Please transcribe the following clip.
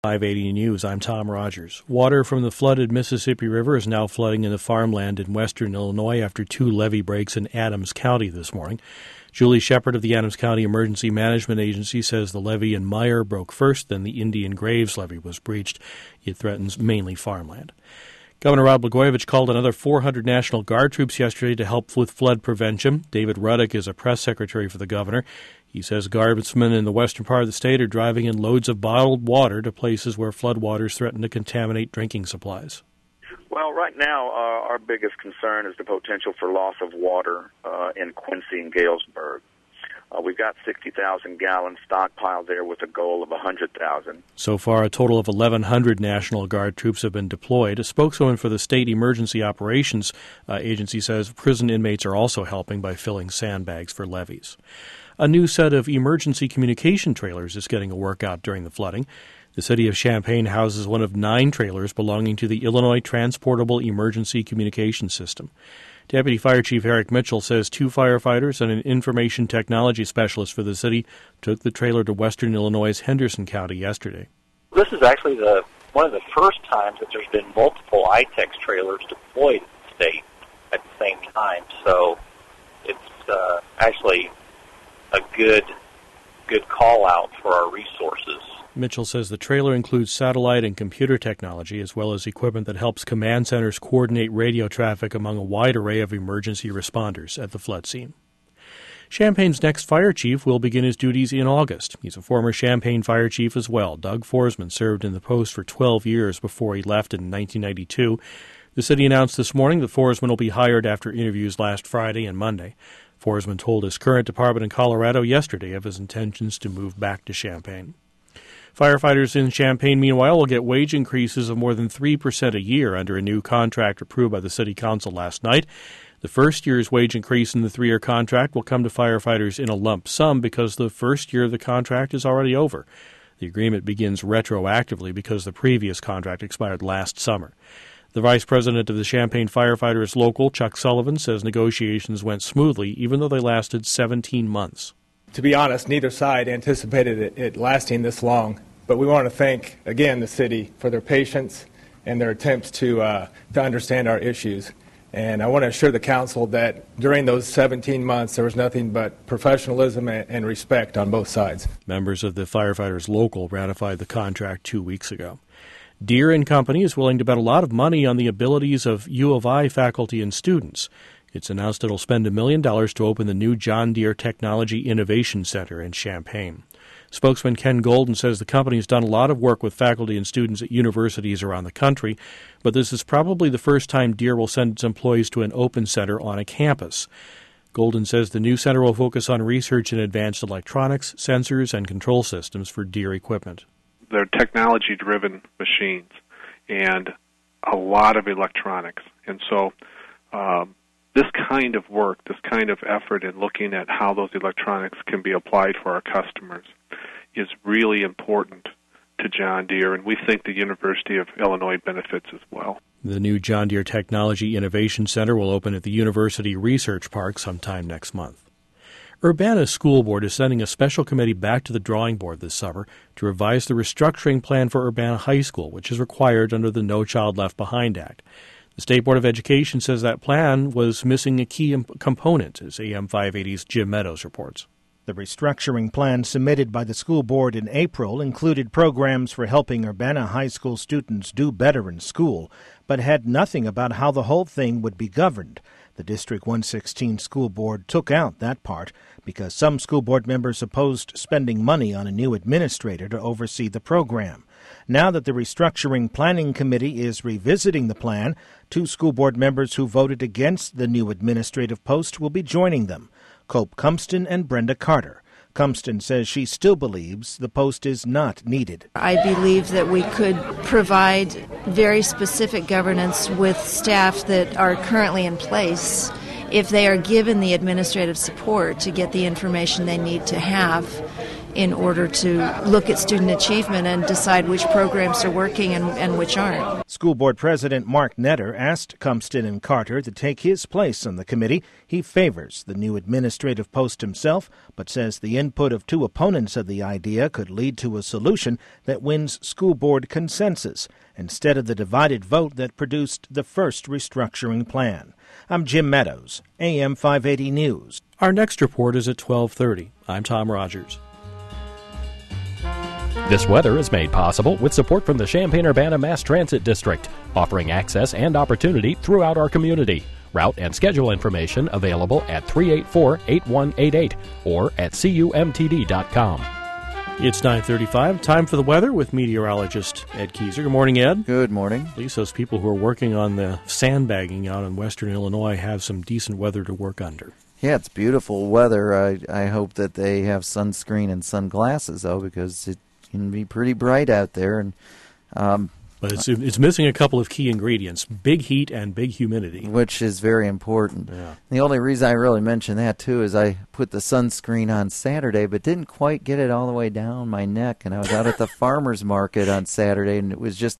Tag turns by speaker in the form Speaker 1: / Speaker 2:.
Speaker 1: 580 News, I'm Tom Rogers. Water from the flooded Mississippi River is now flooding in the farmland in western Illinois after 2 levee breaks in Adams County this morning. Julie Shepard of the Adams County Emergency Management Agency says the levee in Meyer broke first, then the Indian Graves levee was breached. It threatens mainly farmland. Governor Rod Blagojevich called another 400 National Guard troops yesterday to help with flood prevention. David Ruddock is a press secretary for the governor. He says guardsmen in the western part of the state are driving in loads of bottled water to places where floodwaters threaten to contaminate drinking supplies.
Speaker 2: Well, right now, our biggest concern is the potential for loss of water in Quincy and Galesburg. We've got 60,000 gallons stockpiled there with a goal of 100,000.
Speaker 1: So far, a total of 1,100 National Guard troops have been deployed. A spokeswoman for the State Emergency Operations Agency says prison inmates are also helping by filling sandbags for levees. A new set of emergency communication trailers is getting a workout during the flooding. The city of Champaign houses one of 9 trailers belonging to the Illinois Transportable Emergency Communication System. Deputy Fire Chief Eric Mitchell says 2 firefighters and an information technology specialist for the city took the trailer to western Illinois' Henderson County yesterday.
Speaker 3: This is actually one of the first times that there's been multiple ITEX trailers deployed in the state at the same time, so it's actually a good call-out for our resources.
Speaker 1: Mitchell says the trailer includes satellite and computer technology, as well as equipment that helps command centers coordinate radio traffic among a wide array of emergency responders at the flood scene. Champaign's next fire chief will begin his duties in August. He's a former Champaign fire chief as well. Doug Forsman served in the post for 12 years before he left in 1992. The city announced this morning that Forsman will be hired after interviews last Friday and Monday. Forsman told his current department in Colorado yesterday of his intentions to move back to Champaign. Firefighters in Champaign, meanwhile, will get wage increases of more than 3% a year under a new contract approved by the City Council last night. The first year's wage increase in the 3-year contract will come to firefighters in a lump sum because the first year of the contract is already over. The agreement begins retroactively because the previous contract expired last summer. The vice president of the Champaign Firefighters Local, Chuck Sullivan, says negotiations went smoothly even though they lasted 17 months.
Speaker 4: To be honest, neither side anticipated it lasting this long, but we want to thank, again, the city for their patience and their attempts to understand our issues. And I want to assure the council that during those 17 months, there was nothing but professionalism and respect on both sides.
Speaker 1: Members of the Firefighters Local ratified the contract 2 weeks ago. Deere & Company is willing to bet a lot of money on the abilities of U of I faculty and students. It's announced it'll spend $1 million to open the new John Deere Technology Innovation Center in Champaign. Spokesman Ken Golden says the company has done a lot of work with faculty and students at universities around the country, but this is probably the first time Deere will send its employees to an open center on a campus. Golden says the new center will focus on research in advanced electronics, sensors, and control systems for Deere equipment.
Speaker 5: They're technology-driven machines and a lot of electronics. And so this kind of work, this kind of effort in looking at how those electronics can be applied for our customers is really important to John Deere, and we think the University of Illinois benefits as well.
Speaker 1: The new John Deere Technology Innovation Center will open at the University Research Park sometime next month. Urbana School Board is sending a special committee back to the drawing board this summer to revise the restructuring plan for Urbana High School, which is required under the No Child Left Behind Act. The State Board of Education says that plan was missing a key component, as AM 580's Jim Meadows reports.
Speaker 6: The restructuring plan submitted by the school board in April included programs for helping Urbana High School students do better in school, but had nothing about how the whole thing would be governed. The District 116 school board took out that part because some school board members opposed spending money on a new administrator to oversee the program. Now that the restructuring planning committee is revisiting the plan, 2 school board members who voted against the new administrative post will be joining them, Cope Cumston and Brenda Carter. Cumston says she still believes the post is not needed.
Speaker 7: I believe that we could provide very specific governance with staff that are currently in place if they are given the administrative support to get the information they need to have in order to look at student achievement and decide which programs are working and which aren't.
Speaker 6: School Board President Mark Netter asked Cumston and Carter to take his place on the committee. He favors the new administrative post himself, but says the input of two opponents of the idea could lead to a solution that wins school board consensus instead of the divided vote that produced the first restructuring plan. I'm Jim Meadows, AM 580 News.
Speaker 1: Our next report is at 12:30. I'm Tom Rogers.
Speaker 8: This weather is made possible with support from the Champaign-Urbana Mass Transit District, offering access and opportunity throughout our community. Route and schedule information available at 384-8188 or at cumtd.com.
Speaker 1: It's 9:35. Time for the weather with meteorologist Ed Keyser. Good morning, Ed.
Speaker 9: Good morning.
Speaker 1: At least those people who are working on the sandbagging out in western Illinois have some decent weather to work under.
Speaker 9: Yeah, it's beautiful weather. I hope that they have sunscreen and sunglasses, though, because it can be pretty bright out there. And
Speaker 1: but it's missing a couple of key ingredients, big heat and big humidity.
Speaker 9: Which is very important.
Speaker 1: Yeah.
Speaker 9: The only reason I really mention that, too, is I put the sunscreen on Saturday, but didn't quite get it all the way down my neck. And I was out at the farmer's market on Saturday, and it was just